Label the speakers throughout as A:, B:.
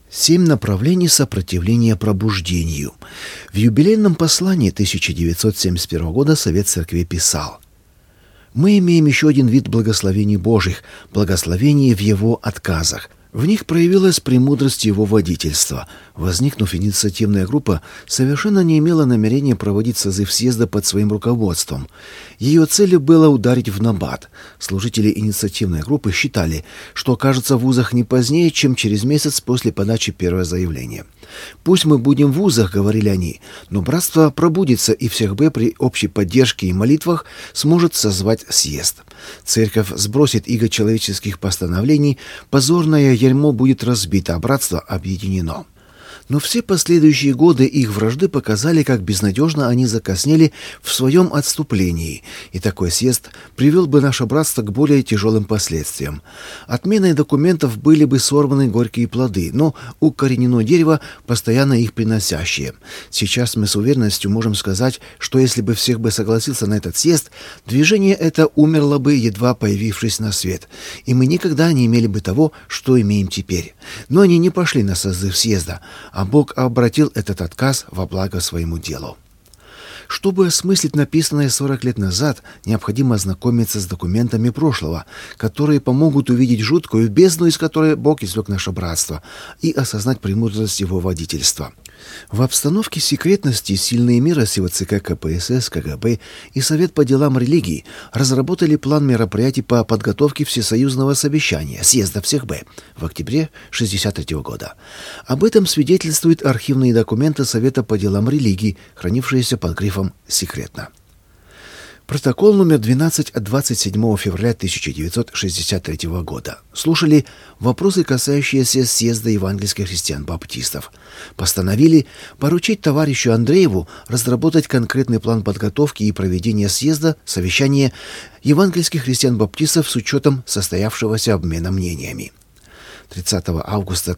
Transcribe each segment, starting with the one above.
A: 7 направлений сопротивления пробуждению. В юбилейном послании 1971 года Совет Церкви писал: «Мы имеем еще один вид благословений Божьих, благословений в Его отказах. В них проявилась премудрость Его водительства. Возникнув, инициативная группа совершенно не имела намерения проводить созыв съезда под своим руководством. Ее целью было ударить в набат. Служители инициативной группы считали, что окажутся в вузах не позднее, чем через месяц после подачи первого заявления. «Пусть мы будем в вузах», — говорили они, «но братство пробудится, и всех Б при общей поддержке и молитвах сможет созвать съезд. Церковь сбросит иго человеческих постановлений, позорное ярмо будет разбито, а братство объединено». Но все последующие годы их вражды показали, как безнадежно они закоснели в своем отступлении, и такой съезд привел бы наше братство к более тяжелым последствиям. Отменой документов были бы сорваны горькие плоды, но укоренено дерево, постоянно их приносящее. Сейчас мы с уверенностью можем сказать, что если бы всех бы согласился на этот съезд, движение это умерло бы, едва появившись на свет, и мы никогда не имели бы того, что имеем теперь. Но они не пошли на созыв съезда, а Бог обратил этот отказ во благо своему делу. Чтобы осмыслить написанное 40 лет назад, необходимо ознакомиться с документами прошлого, которые помогут увидеть жуткую бездну, из которой Бог извлек наше братство, и осознать премудрость Его водительства. В обстановке секретности сильные мира сего ЦК КПСС, КГБ и Совет по делам религии разработали план мероприятий по подготовке Всесоюзного совещания съезда всех Б в октябре 1963 года. Об этом свидетельствуют архивные документы Совета по делам религии, хранившиеся под грифом «Секретно». Протокол номер 12 от 27 февраля 1963 года. Слушали вопросы, касающиеся съезда евангельских христиан-баптистов. Постановили поручить товарищу Андрееву разработать конкретный план подготовки и проведения съезда, совещания евангельских христиан-баптистов с учетом состоявшегося обмена мнениями. 30 августа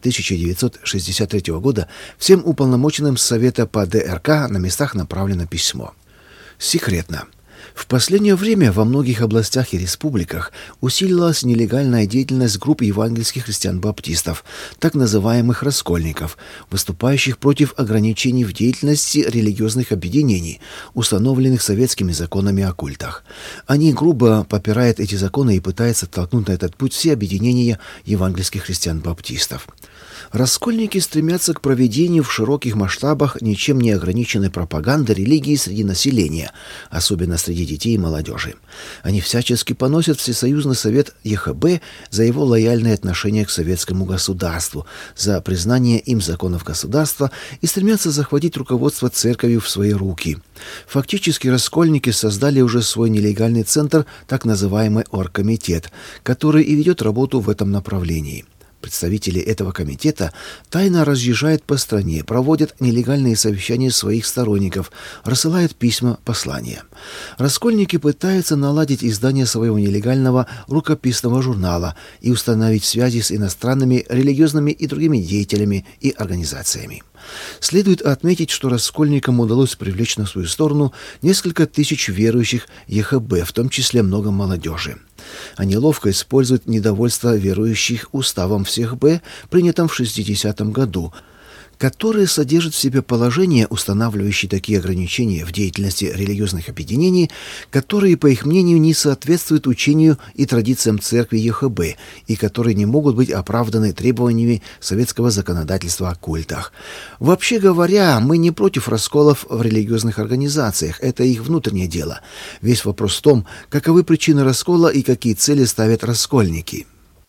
A: 1963 года всем уполномоченным Совета по ДРК на местах направлено письмо. Секретно. В последнее время во многих областях и республиках усилилась нелегальная деятельность групп евангельских христиан-баптистов, так называемых раскольников, выступающих против ограничений в деятельности религиозных объединений, установленных советскими законами о культах. Они грубо попирают эти законы и пытаются толкнуть на этот путь все объединения евангельских христиан-баптистов. Раскольники стремятся к проведению в широких масштабах ничем не ограниченной пропаганды религии среди населения, особенно среди детей и молодежи. Они всячески поносят Всесоюзный совет ЕХБ за его лояльное отношение к советскому государству, за признание им законов государства и стремятся захватить руководство церковью в свои руки. Фактически раскольники создали уже свой нелегальный центр, так называемый оргкомитет, который и ведет работу в этом направлении. Представители этого комитета тайно разъезжают по стране, проводят нелегальные совещания своих сторонников, рассылают письма, послания. Раскольники пытаются наладить издание своего нелегального рукописного журнала и установить связи с иностранными религиозными и другими деятелями и организациями. Следует отметить, что раскольникам удалось привлечь на свою сторону несколько тысяч верующих ЕХБ, в том числе много молодежи. Они ловко используют недовольство верующих уставом всех Б, принятым в 1960 году, которые содержат в себе положения, устанавливающие такие ограничения в деятельности религиозных объединений, которые, по их мнению, не соответствуют учению и традициям церкви ЕХБ и которые не могут быть оправданы требованиями советского законодательства о культах. Вообще говоря, мы не против расколов в религиозных организациях, это их внутреннее дело. Весь вопрос в том, каковы причины раскола и какие цели ставят раскольники.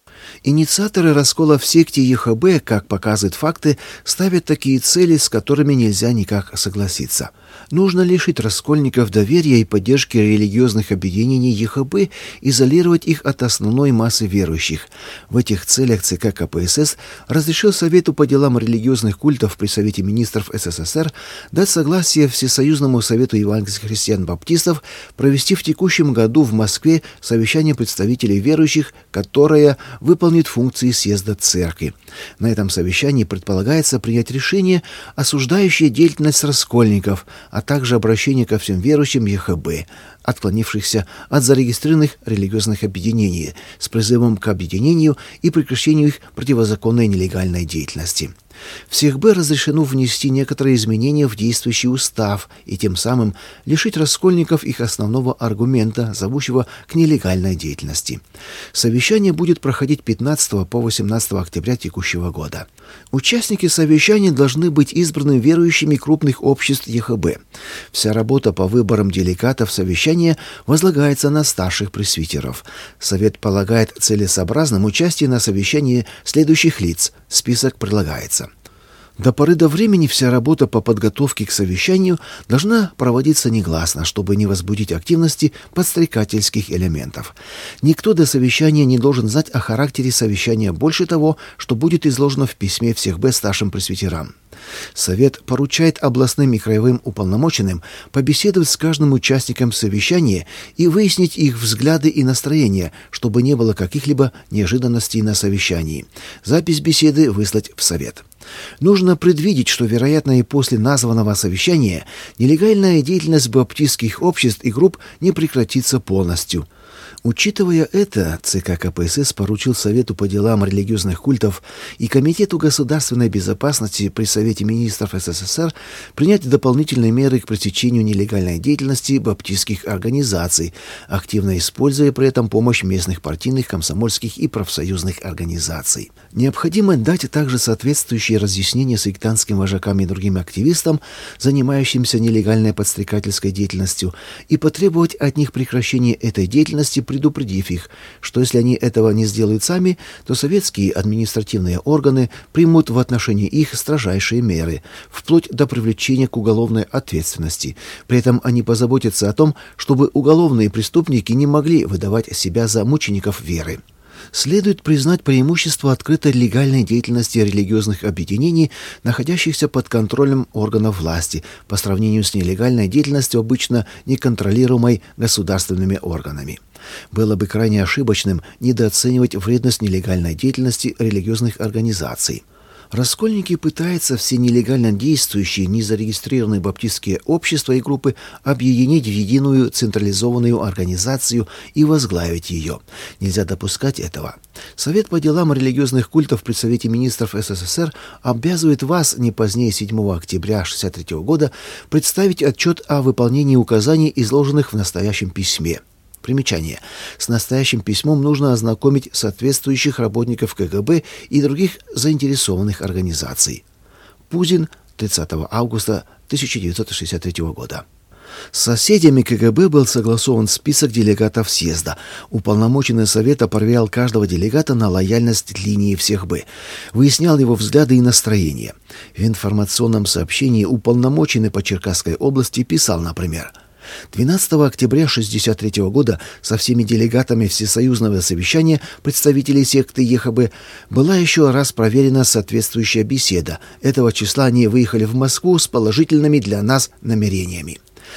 A: Инициаторы раскола в секте ЕХБ, как показывают факты, ставят такие цели, с которыми нельзя никак согласиться. Нужно лишить раскольников доверия и поддержки религиозных объединений ЕХБ, изолировать их от основной массы верующих. В этих целях ЦК КПСС разрешил Совету по делам религиозных культов при Совете министров СССР дать согласие Всесоюзному совету евангельских христиан-баптистов провести в текущем году в Москве совещание представителей верующих, которое выполнит функции съезда церкви. На этом совещании предполагается принять решение, осуждающее деятельность раскольников, а также обращение ко всем верующим ЕХБ. отклонившихся от зарегистрированных религиозных объединений с призывом к объединению и прекращению их противозаконной нелегальной деятельности. В СЕХБ разрешено внести некоторые изменения в действующий устав и тем самым лишить раскольников их основного аргумента, зовущего к нелегальной деятельности. Совещание будет проходить 15 по 18 октября текущего года. Участники совещания должны быть избраны верующими крупных обществ ЕХБ. Вся работа по выборам делегатов совещания возлагается на старших пресвитеров. Совет полагает целесообразным участие на совещании следующих лиц. Список прилагается. До поры до времени вся работа по подготовке к совещанию должна проводиться негласно, чтобы не возбудить активности подстрекательских элементов. Никто до совещания не должен знать о характере совещания больше того, что будет изложено в письме всех старшим пресвитерам. Совет поручает областным и краевым уполномоченным побеседовать с каждым участником совещания и выяснить их взгляды и настроения, чтобы не было каких-либо неожиданностей на совещании. Запись беседы выслать в Совет. Нужно предвидеть, что, вероятно, и после названного совещания нелегальная деятельность баптистских обществ и групп не прекратится полностью. Учитывая это, ЦК КПСС поручил Совету по делам религиозных культов и Комитету государственной безопасности при Совете министров СССР принять дополнительные меры к пресечению нелегальной деятельности баптистских организаций, активно используя при этом помощь местных партийных, комсомольских и профсоюзных организаций. Необходимо дать также соответствующие разъяснения сектантским вожакам и другим активистам, занимающимся нелегальной подстрекательской деятельностью, и потребовать от них прекращения этой деятельности, предупредив их, что если они этого не сделают сами, то советские административные органы примут в отношении их строжайшие меры, вплоть до привлечения к уголовной ответственности. При этом они позаботятся о том, чтобы уголовные преступники не могли выдавать себя за мучеников веры. Следует признать преимущество открытой легальной деятельности религиозных объединений, находящихся под контролем органов власти, по сравнению с нелегальной деятельностью, обычно неконтролируемой государственными органами. Было бы крайне ошибочным недооценивать вредность нелегальной деятельности религиозных организаций. Раскольники пытаются все нелегально действующие, незарегистрированные баптистские общества и группы объединить в единую централизованную организацию и возглавить ее. Нельзя допускать этого. Совет по делам религиозных культов при Совете министров СССР обязывает вас не позднее 7 октября 1963 года представить отчет о выполнении указаний, изложенных в настоящем письме. Примечание. С настоящим письмом нужно ознакомить соответствующих работников КГБ и других заинтересованных организаций. Пузин, 30 августа 1963 года. С соседями КГБ был согласован список делегатов съезда. Уполномоченный Совета проверял каждого делегата на лояльность линии всех Б, выяснял его взгляды и настроения. В информационном сообщении уполномоченный по Черкасской области писал, например: 12 октября 1963 года со всеми делегатами Всесоюзного совещания представителей секты ЕХБ была еще раз проверена соответствующая беседа. Этого числа они выехали в Москву с положительными для нас намерениями.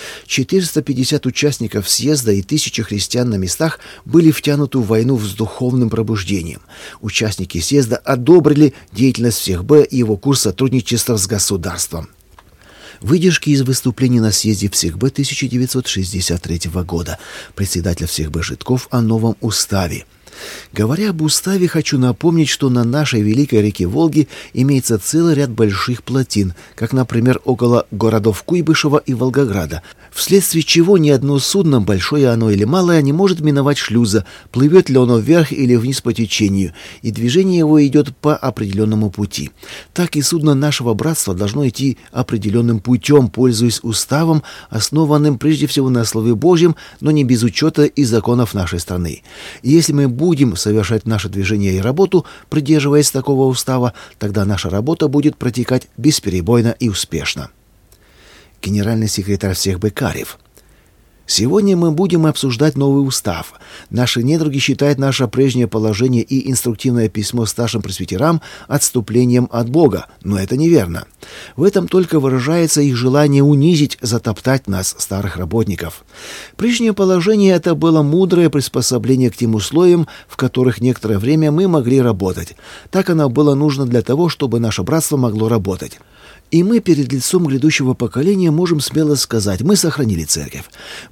A: 450 участников съезда и 1000 христиан на местах были втянуты в войну с духовным пробуждением. Участники съезда одобрили деятельность всех Б и его курс сотрудничества с государством. Выдержки из выступлений на съезде всех Б 1963 года. Председатель всех Б Житков о новом уставе. Говоря об уставе, хочу напомнить, что на нашей великой реке Волге имеется целый ряд больших плотин, как, например, около городов Куйбышева и Волгограда, вследствие чего ни одно судно, большое оно или малое, не может миновать шлюза, плывет ли оно вверх или вниз по течению, и движение его идет по определенному пути. Так и судно нашего братства должно идти определенным путем, пользуясь уставом, основанным прежде всего на Слове Божьем, но не без учета и законов нашей страны. И если мы будем совершать наше движение и работу, придерживаясь такого устава, тогда наша работа будет протекать бесперебойно и успешно. Генеральный секретарь всех Б Карев. Сегодня мы будем обсуждать новый устав. Наши недруги считают наше прежнее положение и инструктивное письмо старшим пресвитерам отступлением от Бога, но это неверно. В этом только выражается их желание унизить, затоптать нас, старых работников. Прежнее положение — это было мудрое приспособление к тем условиям, в которых некоторое время мы могли работать. Так оно было нужно для того, чтобы наше братство могло работать. И мы перед лицом грядущего поколения можем смело сказать: мы сохранили церковь.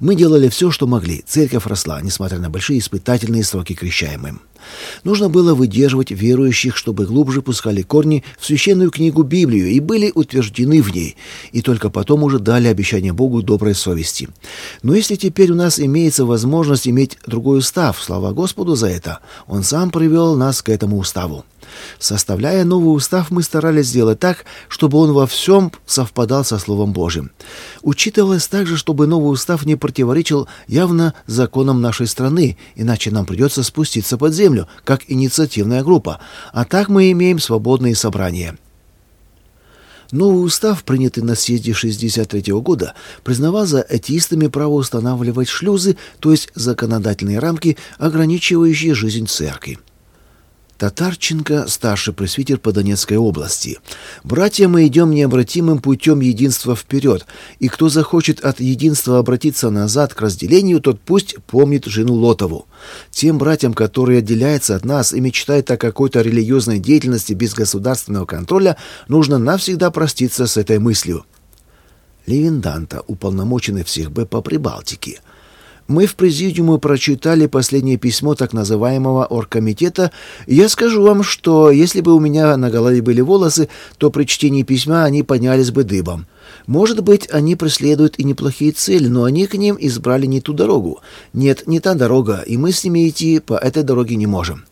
A: Мы делали все, что могли. Церковь росла, несмотря на большие испытательные сроки крещаемым. Нужно было выдерживать верующих, чтобы глубже пускали корни в священную книгу Библию и были утверждены в ней, и только потом уже дали обещание Богу доброй совести. Но если теперь у нас имеется возможность иметь другой устав, слава Господу за это, Он сам привел нас к этому уставу. Составляя новый устав, мы старались сделать так, чтобы он во всем совпадал со Словом Божьим. Учитывалось также, чтобы новый устав не противоречил явно законам нашей страны, иначе нам придется спуститься под землю, как инициативная группа, а так мы имеем свободные собрания. Новый устав, принятый на съезде 1963 года, признавал за атеистами право устанавливать шлюзы, то есть законодательные рамки, ограничивающие жизнь церкви. Татарченко, старший пресвитер по Донецкой области. «Братья, мы идем необратимым путем единства вперед, и кто захочет от единства обратиться назад к разделению, тот пусть помнит жену Лотову. Тем братьям, которые отделяются от нас и мечтают о какой-то религиозной деятельности без государственного контроля, нужно навсегда проститься с этой мыслью». Левин Данта, уполномоченный всех Б по Прибалтике. Мы в президиуме прочитали последнее письмо так называемого оргкомитета, и я скажу вам, что если бы у меня на голове были волосы, то при чтении письма они поднялись бы дыбом. Может быть, они преследуют и неплохие цели, но они к ним избрали не ту дорогу. Нет, не та дорога, и мы с ними идти по этой дороге не можем.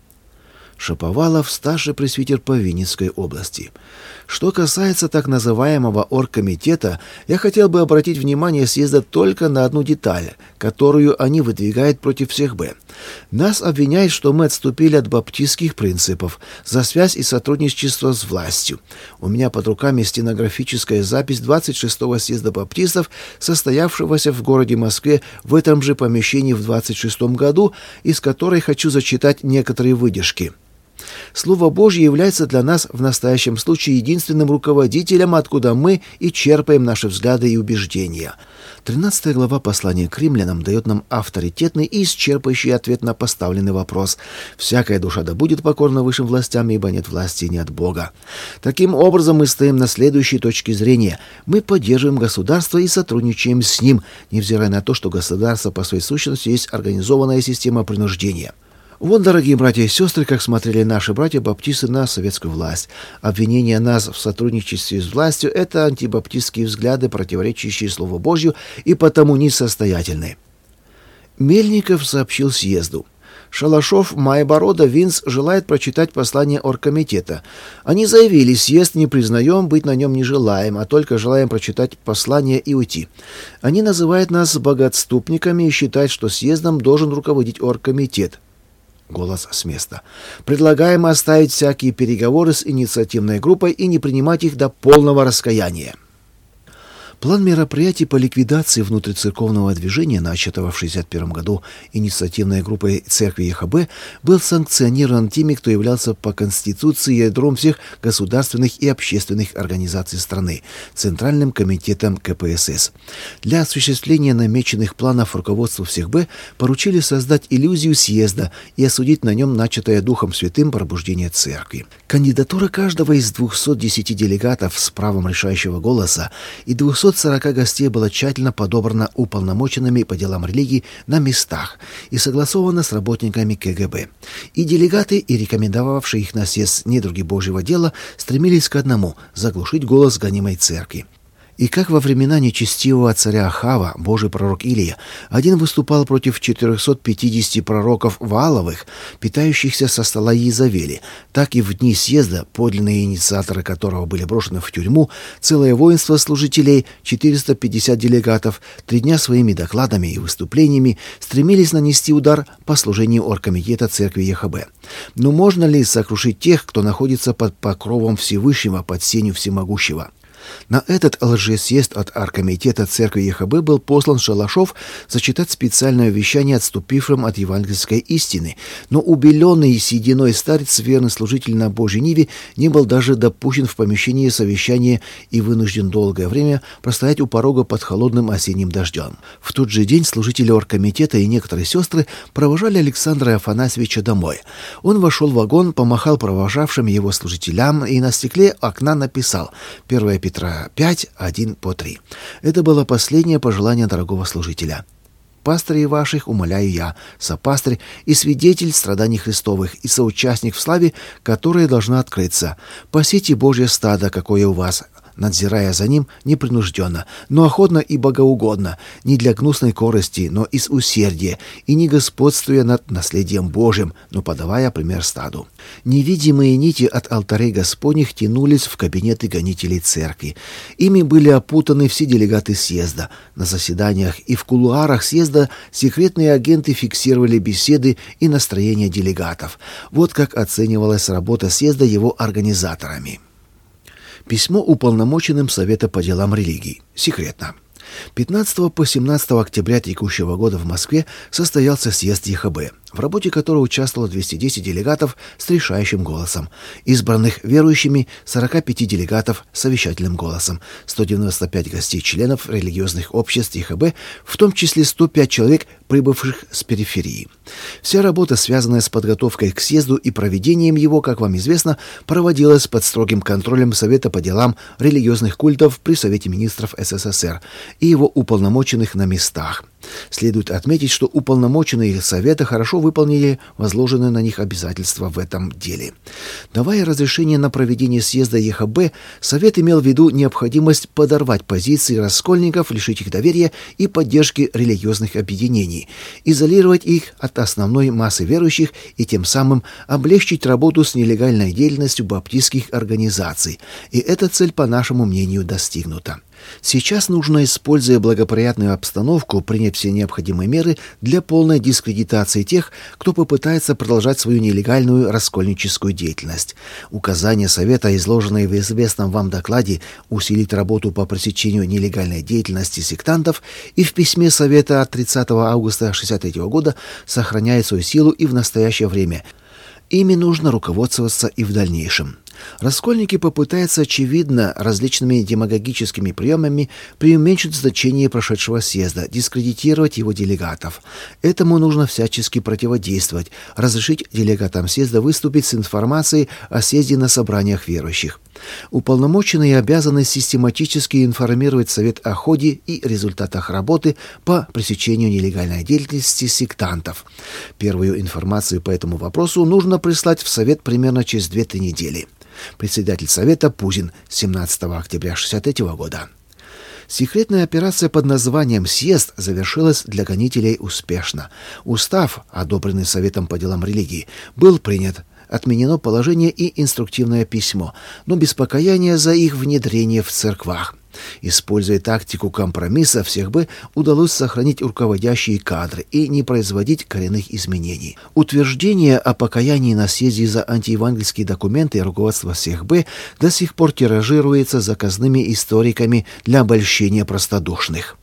A: Шаповалов, старший пресвитер по Винницкой области. Что касается так называемого оргкомитета, я хотел бы обратить внимание съезда только на одну деталь, которую они выдвигают против всех Б. Нас обвиняют, что мы отступили от баптистских принципов за связь и сотрудничество с властью. У меня под руками стенографическая запись 26-го съезда баптистов, состоявшегося в городе Москве в этом же помещении в 26-м году, из которой хочу зачитать некоторые выдержки. Слово Божье является для нас в настоящем случае единственным руководителем, откуда мы и черпаем наши взгляды и убеждения. 13 глава послания к римлянам дает нам авторитетный и исчерпывающий ответ на поставленный вопрос. «Всякая душа да будет покорна высшим властям, ибо нет власти не от Бога». Таким образом, мы стоим на следующей точке зрения. Мы поддерживаем государство и сотрудничаем с ним, невзирая на то, что государство по своей сущности есть организованная система принуждения. Вот, дорогие братья и сестры, как смотрели наши братья-баптисты на советскую власть. Обвинение нас в сотрудничестве с властью – это антибаптистские взгляды, противоречащие Слову Божью и потому несостоятельны. Мельников сообщил съезду. Шалашов, Майборода, Винц желает прочитать послание оргкомитета. Они заявили, съезд не признаем, быть на нем не желаем, а только желаем прочитать послание и уйти. Они называют нас богоотступниками и считают, что съездом должен руководить оргкомитет. Голос с места. Предлагаем оставить всякие переговоры с инициативной группой и не принимать их до полного раскаяния. План мероприятий по ликвидации внутрицерковного движения, начатого в 1961 году инициативной группой Церкви ЕХБ, был санкционирован теми, кто являлся по Конституции ядром всех государственных и общественных организаций страны, Центральным комитетом КПСС. Для осуществления намеченных планов руководству всех Б поручили создать иллюзию съезда и осудить на нем начатое Духом Святым пробуждение Церкви. Кандидатура каждого из 210 делегатов с правом решающего голоса и 240 гостей была тщательно подобрана уполномоченными по делам религии на местах и согласована с работниками КГБ. И делегаты, и рекомендовавшие их на съезд недруги Божьего дела стремились к одному – заглушить голос гонимой церкви. И как во времена нечестивого царя Ахава, Божий пророк Илия, один выступал против 450 пророков Вааловых, питающихся со стола Иезавели, так и в дни съезда, подлинные инициаторы которого были брошены в тюрьму, целое воинство служителей, 450 делегатов, 3 дня своими докладами и выступлениями стремились нанести удар по служению оргкомитета Церкви ЕХБ. Но можно ли сокрушить тех, кто находится под покровом Всевышнего, под сенью Всемогущего? На этот лжесъезд от оргкомитета Церкви ЕХБ был послан Шалашов зачитать специальное вещание отступившим от евангельской истины, но убеленный сединой старец, верный служитель на Божьей ниве, не был даже допущен в помещение совещания и вынужден долгое время простоять у порога под холодным осенним дождем. В тот же день служители оргкомитета и некоторые сестры провожали Александра Афанасьевича домой. Он вошел в вагон, помахал провожавшим его служителям и на стекле окна написал 1 Петра 5, 1-3. Это было последнее пожелание дорогого служителя. Пастырей ваших умоляю я, сопастырь и свидетель страданий Христовых и соучастник в славе, которая должна открыться. Пасите Божье стадо, какое у вас, надзирая за ним непринужденно, но охотно и богоугодно, не для гнусной корысти, но из усердия, и не господствуя над наследием Божьим, но подавая пример стаду. Невидимые нити от алтарей Господних тянулись в кабинеты гонителей церкви. Ими были опутаны все делегаты съезда. На заседаниях и в кулуарах съезда секретные агенты фиксировали беседы и настроения делегатов. Вот как оценивалась работа съезда его организаторами. Письмо уполномоченным Совета по делам религий. Секретно. 15 по 17 октября текущего года в Москве состоялся съезд ЕХБ, в работе которого участвовало 210 делегатов с решающим голосом, избранных верующими 45 делегатов с совещательным голосом, 195 гостей-членов религиозных обществ ЕХБ, в том числе 105 человек, прибывших с периферии. Вся работа, связанная с подготовкой к съезду и проведением его, как вам известно, проводилась под строгим контролем Совета по делам религиозных культов при Совете министров СССР и его уполномоченных на местах. Следует отметить, что уполномоченные Совета хорошо выполнили возложенные на них обязательства в этом деле. Давая разрешение на проведение съезда ЕХБ, Совет имел в виду необходимость подорвать позиции раскольников, лишить их доверия и поддержки религиозных объединений, изолировать их от основной массы верующих и тем самым облегчить работу с нелегальной деятельностью баптистских организаций. И эта цель, по нашему мнению, достигнута. Сейчас нужно, используя благоприятную обстановку, принять все необходимые меры для полной дискредитации тех, кто попытается продолжать свою нелегальную раскольническую деятельность. Указания Совета, изложенные в известном вам докладе «Усилить работу по пресечению нелегальной деятельности сектантов» и в письме Совета от 30 августа 1963 года, сохраняют свою силу и в настоящее время. Ими нужно руководствоваться и в дальнейшем. Раскольники попытаются, очевидно, различными демагогическими приемами преуменьшить значение прошедшего съезда, дискредитировать его делегатов. Этому нужно всячески противодействовать, разрешить делегатам съезда выступить с информацией о съезде на собраниях верующих. Уполномоченные обязаны систематически информировать Совет о ходе и результатах работы по пресечению нелегальной деятельности сектантов. Первую информацию по этому вопросу нужно прислать в Совет примерно через 2-3 недели. Председатель Совета Пузин, 17 октября 1963 года. Секретная операция под названием «Съезд» завершилась для гонителей успешно. Устав, одобренный Советом по делам религии, был принят. Отменено положение и инструктивное письмо, но без покаяния за их внедрение в церквах. Используя тактику компромисса, всех бы удалось сохранить руководящие кадры и не производить коренных изменений. Утверждение о покаянии на съезде за антиевангельские документы руководства всех бы до сих пор тиражируется заказными историками для обольщения простодушных.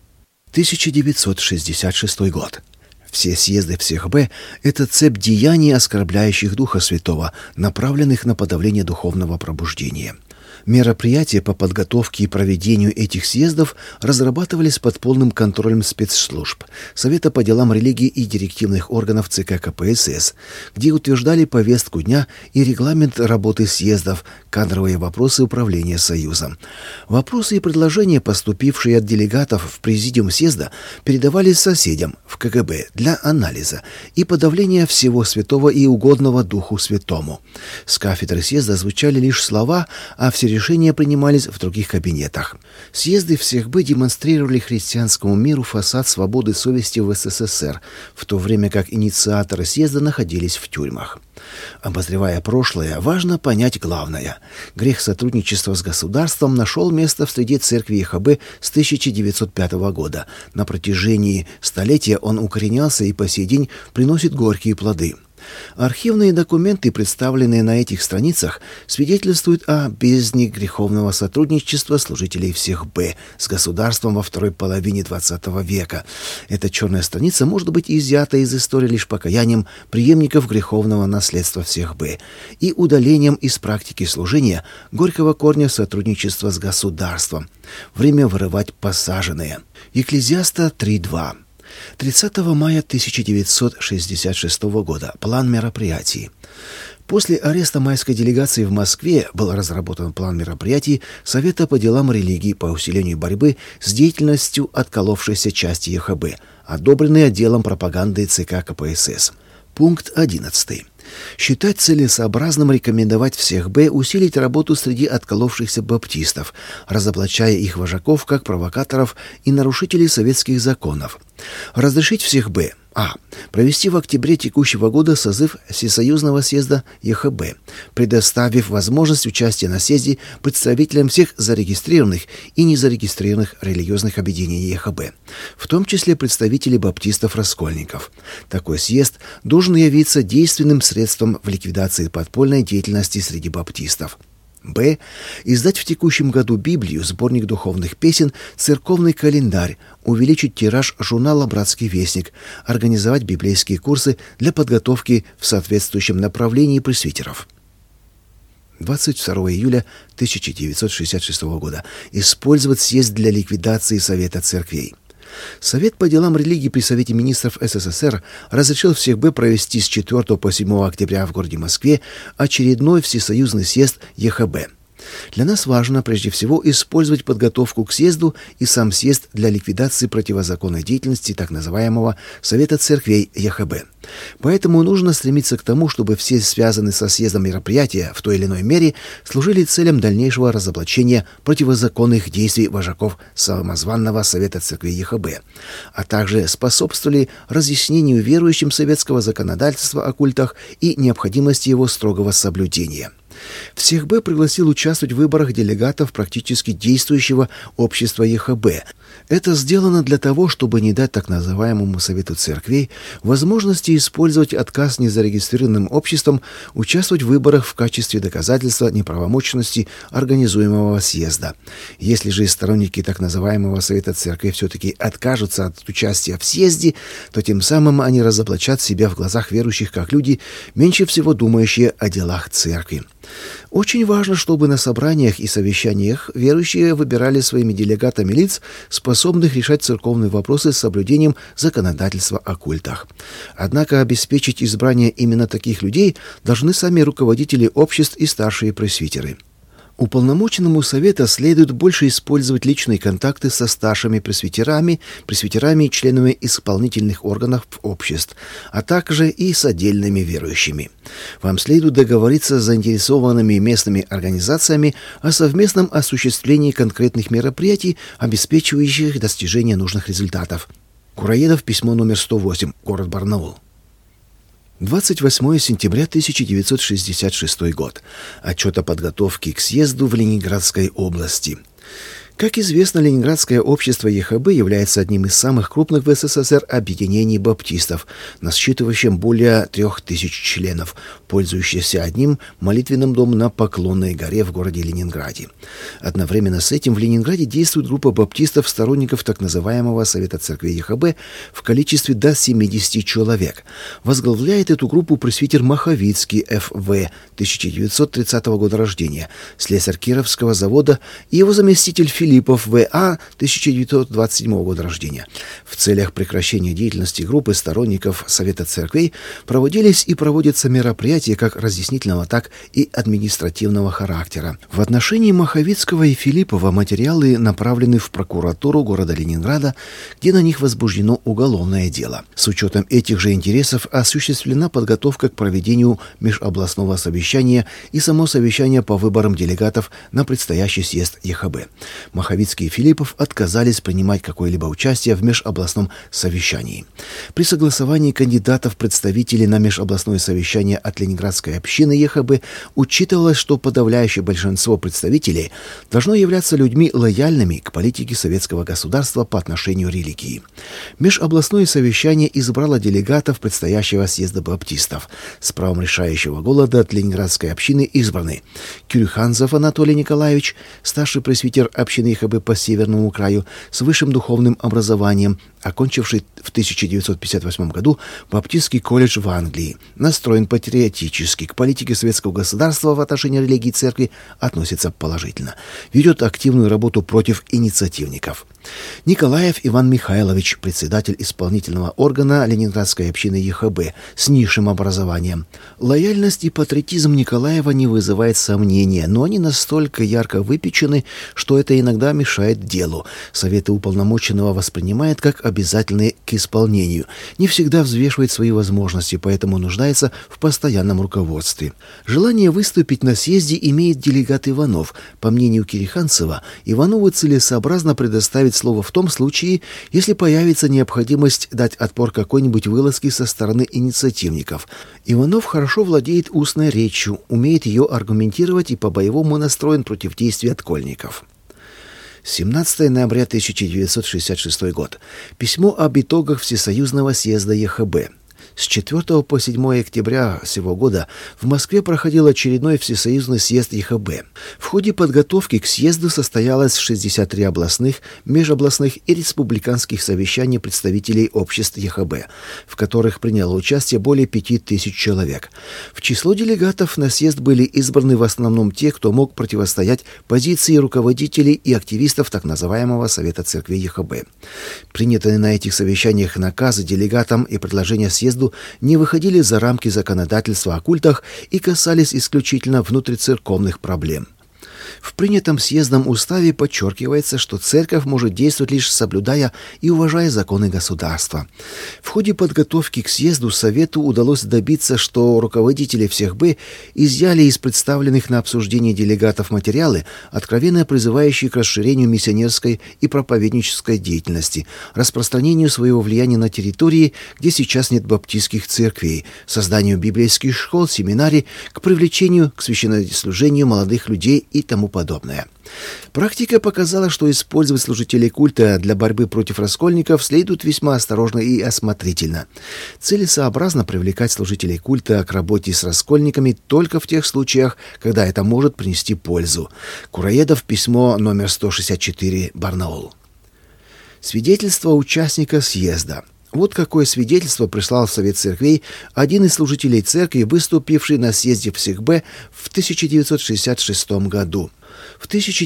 A: 1966 год. Все съезды всех Б – это цепь деяний, оскорбляющих Духа Святого, направленных на подавление духовного пробуждения. Мероприятия по подготовке и проведению этих съездов разрабатывались под полным контролем спецслужб, Совета по делам религии и директивных органов ЦК КПСС, где утверждали повестку дня и регламент работы съездов, кадровые вопросы управления Союзом. Вопросы и предложения, поступившие от делегатов в президиум съезда, передавались соседям в КГБ для анализа и подавления всего святого и угодного Духу Святому. С кафедры съезда звучали лишь слова, а все решения принимались в других кабинетах. Съезды всех бы демонстрировали христианскому миру фасад свободы совести в СССР, в то время как инициаторы съезда находились в тюрьмах. Обозревая прошлое, важно понять главное. Грех сотрудничества с государством нашел место в среде церкви ЕХБ с 1905 года. На протяжении столетия он укоренялся и по сей день приносит горькие плоды. Архивные документы, представленные на этих страницах, свидетельствуют о бездне греховного сотрудничества служителей всех Б с государством во второй половине XX века. Эта черная страница может быть изъята из истории лишь покаянием преемников греховного наследства всех Б и удалением из практики служения горького корня сотрудничества с государством. Время вырывать посаженное. Екклезиаста 3.2. 30 мая 1966 года. План мероприятий. После ареста майской делегации в Москве был разработан план мероприятий Совета по делам религии по усилению борьбы с деятельностью отколовшейся части ЕХБ, одобренный отделом пропаганды ЦК КПСС. Пункт 11. Считать целесообразным рекомендовать всех Б усилить работу среди отколовшихся баптистов, разоблачая их вожаков как провокаторов и нарушителей советских законов. Разрешить всех Б. Провести в октябре текущего года созыв Всесоюзного съезда ЕХБ, предоставив возможность участия на съезде представителям всех зарегистрированных и незарегистрированных религиозных объединений ЕХБ, в том числе представителей баптистов-раскольников. Такой съезд должен явиться действенным средством в ликвидации подпольной деятельности среди баптистов. Б. Издать в текущем году Библию, сборник духовных песен, церковный календарь, увеличить тираж журнала «Братский вестник», организовать библейские курсы для подготовки в соответствующем направлении пресвитеров. 22 июля 1966 года. Использовать съезд для ликвидации Совета церквей. Совет по делам религии при Совете министров СССР разрешил всех Б провести с 4 по 7 октября в городе Москве очередной Всесоюзный съезд ЕХБ. Для нас важно прежде всего использовать подготовку к съезду и сам съезд для ликвидации противозаконной деятельности так называемого Совета церквей ЕХБ. Поэтому нужно стремиться к тому, чтобы все связанные со съездом мероприятия в той или иной мере служили целям дальнейшего разоблачения противозаконных действий вожаков самозванного Совета церквей ЕХБ, а также способствовали разъяснению верующим советского законодательства о культах и необходимости его строгого соблюдения. Всех Б пригласил участвовать в выборах делегатов практически действующего общества ЕХБ. Это сделано для того, чтобы не дать так называемому Совету церквей возможности использовать отказ незарегистрированным обществом участвовать в выборах в качестве доказательства неправомочности организуемого съезда. Если же сторонники так называемого Совета церквей все-таки откажутся от участия в съезде, то тем самым они разоблачат себя в глазах верующих как люди, меньше всего думающие о делах церкви. Очень важно, чтобы на собраниях и совещаниях верующие выбирали своими делегатами лиц, способных решать церковные вопросы с соблюдением законодательства о культах. Однако обеспечить избрание именно таких людей должны сами руководители обществ и старшие пресвитеры. Уполномоченному Совета следует больше использовать личные контакты со старшими пресвитерами и членами исполнительных органов обществ, а также и с отдельными верующими. Вам следует договориться с заинтересованными местными организациями о совместном осуществлении конкретных мероприятий, обеспечивающих достижение нужных результатов. Кураедов, письмо номер 108, город Барнаул. 28 сентября 1966 год. Отчет о подготовке к съезду в Ленинградской области. Как известно, Ленинградское общество ЕХБ является одним из самых крупных в СССР объединений баптистов, насчитывающим более 3000 членов, пользующихся одним молитвенным домом на Поклонной горе в городе Ленинграде. Одновременно с этим в Ленинграде действует группа баптистов-сторонников так называемого Совета церквей ЕХБ в количестве до 70 человек. Возглавляет эту группу пресвитер Маховицкий Ф.В., 1930 года рождения, слесарь Кировского завода, и его заместитель Филиппов В.А., 1927 года рождения. В целях прекращения деятельности группы сторонников Совета церквей проводились и проводятся мероприятия как разъяснительного, так и административного характера. В отношении Маховицкого и Филиппова материалы направлены в прокуратуру города Ленинграда, где на них возбуждено уголовное дело. С учетом этих же интересов осуществлена подготовка к проведению межобластного совещания и само совещание по выборам делегатов на предстоящий съезд ЕХБ. Маховицкий и Филиппов отказались принимать какое-либо участие в межобластном совещании. При согласовании кандидатов-представителей на межобластное совещание от Ленинградской общины ЕХБ учитывалось, что подавляющее большинство представителей должно являться людьми лояльными к политике советского государства по отношению к религии. Межобластное совещание избрало делегатов предстоящего съезда баптистов. С правом решающего голода от Ленинградской общины избраны Кюрюханзов Анатолий Николаевич, старший пресвитер общины ЕХБ по Северному краю с высшим духовным образованием, окончивший в 1958 году Баптистский колледж в Англии, настроен патриотически, к политике советского государства в отношении религии и церкви относится положительно. Ведет активную работу против инициативников. Николаев Иван Михайлович, председатель исполнительного органа Ленинградской общины ЕХБ с низшим образованием. Лояльность и патриотизм Николаева не вызывает сомнения, но они настолько ярко выпечены, что это иногда мешает делу. Советы уполномоченного воспринимает как обязательные к исполнению. Не всегда взвешивает свои возможности, поэтому нуждается в постоянном руководстве. Желание выступить на съезде имеет делегат Иванов. По мнению Кириханцева, Иванову целесообразно предоставить слово в том случае, если появится необходимость дать отпор какой-нибудь вылазке со стороны инициативников. Иванов хорошо владеет устной речью, умеет ее аргументировать и по-боевому настроен против действий откольников. 17 ноября 1966 год. Письмо об итогах Всесоюзного съезда ЕХБ. С 4 по 7 октября сего года в Москве проходил очередной Всесоюзный съезд ЕХБ. В ходе подготовки к съезду состоялось 63 областных, межобластных и республиканских совещаний представителей обществ ЕХБ, в которых приняло участие более 5000 человек. В число делегатов на съезд были избраны в основном те, кто мог противостоять позиции руководителей и активистов так называемого Совета Церкви ЕХБ. Принятые на этих совещаниях наказы делегатам и предложения съезду не выходили за рамки законодательства о культах и касались исключительно внутрицерковных проблем. В принятом съездом уставе подчеркивается, что церковь может действовать лишь соблюдая и уважая законы государства. В ходе подготовки к съезду Совету удалось добиться, что руководители всех Б изъяли из представленных на обсуждение делегатов материалы, откровенно призывающие к расширению миссионерской и проповеднической деятельности, распространению своего влияния на территории, где сейчас нет баптистских церквей, созданию библейских школ, семинарий, к привлечению к священнослужению молодых людей и тому подобное. Практика показала, что использовать служителей культа для борьбы против раскольников следует весьма осторожно и осмотрительно. Целесообразно привлекать служителей культа к работе с раскольниками только в тех случаях, когда это может принести пользу. Кураедов, письмо номер 164, Барнаул. Свидетельство участника съезда. Вот какое свидетельство прислал в Совет Церквей один из служителей церкви, выступивший на съезде всех Б в 1966 году. В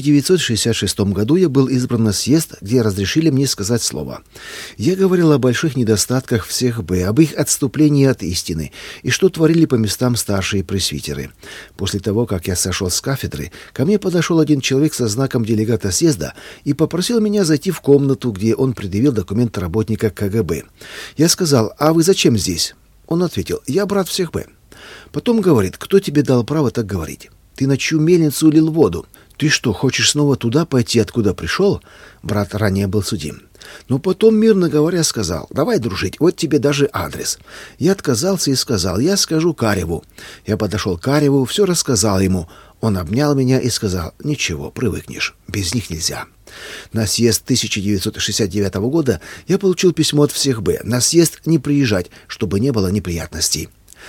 A: 1966 году я был избран на съезд, где разрешили мне сказать слово. Я говорил о больших недостатках всех Б, об их отступлении от истины, и что творили по местам старшие пресвитеры. После того, как я сошел с кафедры, ко мне подошел один человек со знаком делегата съезда и попросил меня зайти в комнату, где он предъявил документ работника КГБ. Я сказал: «А вы зачем здесь?» Он ответил: «Я брат всех Б». Потом говорит: «Кто тебе дал право так говорить? Ты на чью мельницу лил воду? Ты что, хочешь снова туда пойти, откуда пришел?» Брат ранее был судим. Но потом, мирно говоря, сказал: «Давай дружить, вот тебе даже адрес». Я отказался и сказал: «Я скажу Кареву». Я подошел к Кареву, все рассказал ему. Он обнял меня и сказал: «Ничего, привыкнешь, без них нельзя». На съезд 1969 года я получил письмо от всех Б. На съезд не приезжать, чтобы не было неприятностей.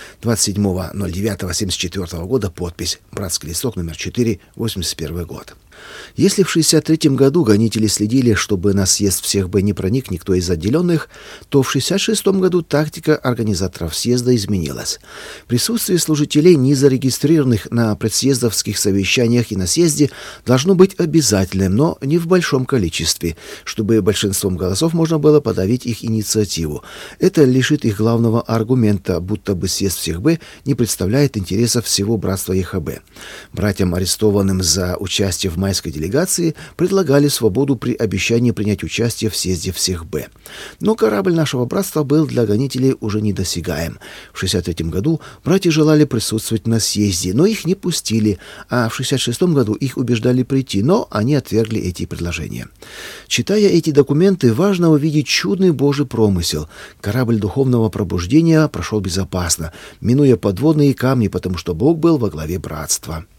A: 27.09.74 года подпись. Братский листок номер 4, 81 год. Если в 1963 году гонители следили, чтобы на съезд всех Б не проник никто из отделенных, то в 1966 году тактика организаторов съезда изменилась. Присутствие служителей, не зарегистрированных на предсъездовских совещаниях и на съезде, должно быть обязательным, но не в большом количестве, чтобы большинством голосов можно было подавить их инициативу. Это лишит их главного аргумента, будто бы съезд всех Б не представляет интересов всего братства ЕХБ. Братьям, арестованным за участие в майской делегации, предлагали свободу при обещании принять участие в съезде всех Б. Но корабль нашего братства был для гонителей уже недосягаем. В 1963 году братья желали присутствовать на съезде, но их не пустили, а в 1966 году их убеждали прийти, но они отвергли эти предложения. Читая эти документы, важно увидеть чудный Божий промысел. Корабль духовного пробуждения прошел безопасно, минуя подводные камни, потому что Бог был во главе братства.